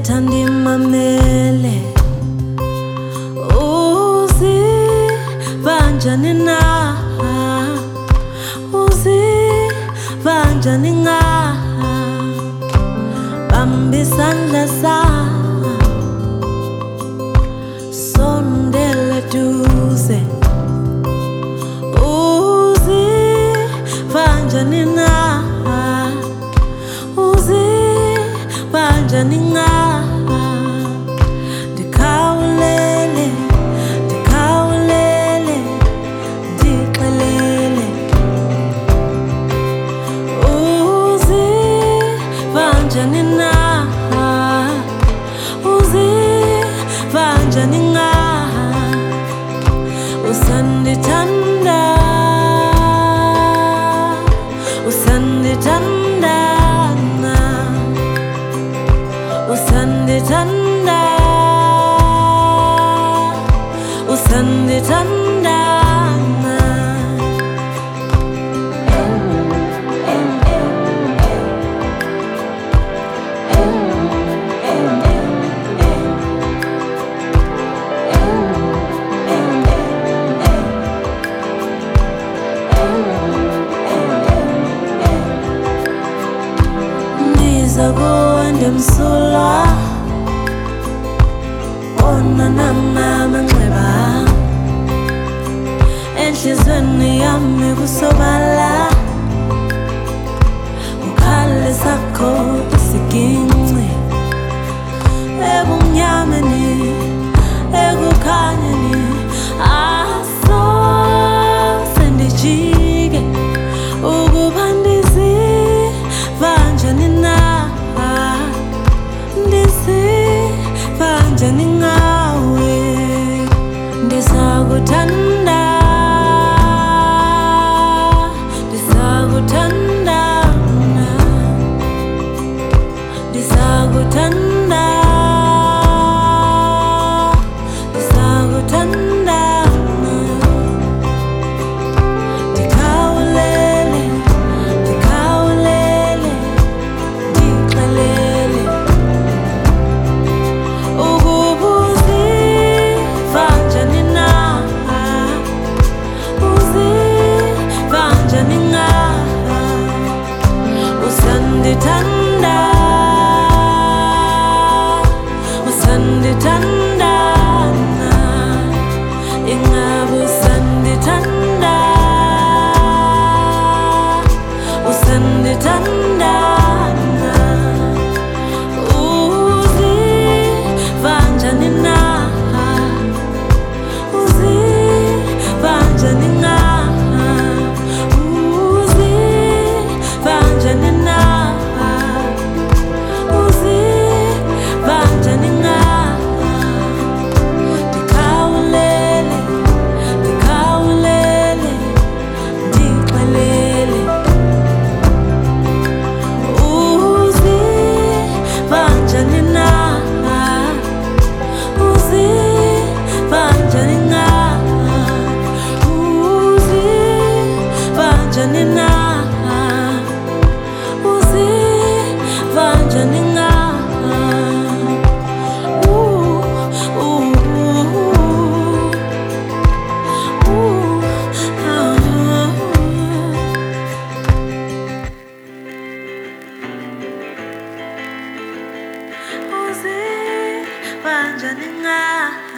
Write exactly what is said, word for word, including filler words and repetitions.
uthetha ndimamele. Uziva njani na? Uziva njani nga? Bamba isandla sami, sondela duze. Uziva njani na? Uziva njani nga? Ndikhawulele, ndikhawulele, ndixelele. Uziva njani na? Uziva njani nga? Usandithanda, usandithanda na, usandithanda, usandithanda na. Ndizakuwe ndimsulwa, ona namamanxeba. Enhlizweni yami kusobala, ukhale sakho isiginci. Ebumnyameni, ekukhanyeni, asoze ndijike ukuba ndiziva njani na? Ndiziva njani ngawe? Ndisakuthanda, ndisakuthanda na, ndisakuthanda, ndisakuthanda na. Ndikhawulele, ndikhawulele, ndixelele. Ukuba uziva njani na? Uziva njani nga? Usandithanda, usandithanda na. Ingabe usandithanda, usandithanda na. Uziva njani na? Uziva njani nga? Uziva njani na? Uziva njani nga? Ndikhawulele, ndikhawulele, ndixelele. Uziva njani na? Uziva njani nga? Uziva njani na? Uziva njani nga? Uh, uh, uh, uh, uh. Uziva njani nga?